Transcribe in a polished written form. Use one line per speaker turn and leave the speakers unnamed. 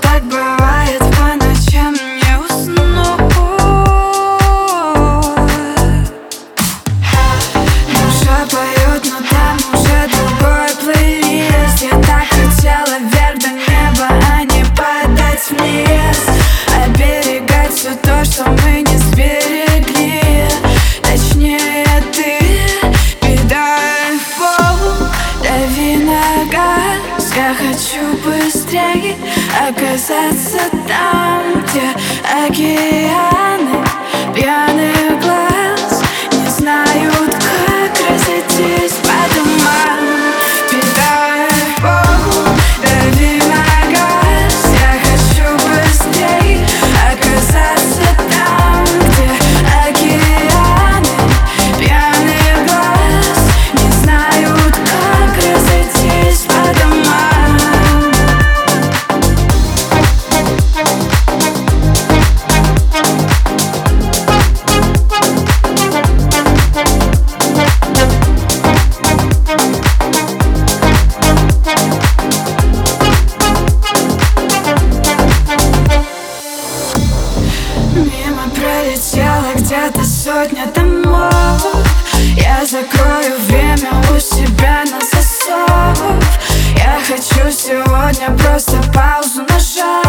так бывает по ночам, не уснуть. Душа поет, но там уже другой плейлист. Я так хотела вверх до неба, а не падать вниз. Оберегать все то, что мы не сберегли. Точнее ты, кидай в пол, дави на газ. Я хочу быстрее оказаться там, где океаны пьяных глаз не знают, как разойтись по домам. Кидай в пол, дави на газ. Я хочу быстрее оказаться там, где океаны пьяных глаз не знают, как разойтись по домам. Мимо пролетела где-то сотня домов. Я закрою время у себя на засов. Я хочу сегодня просто паузу нажать.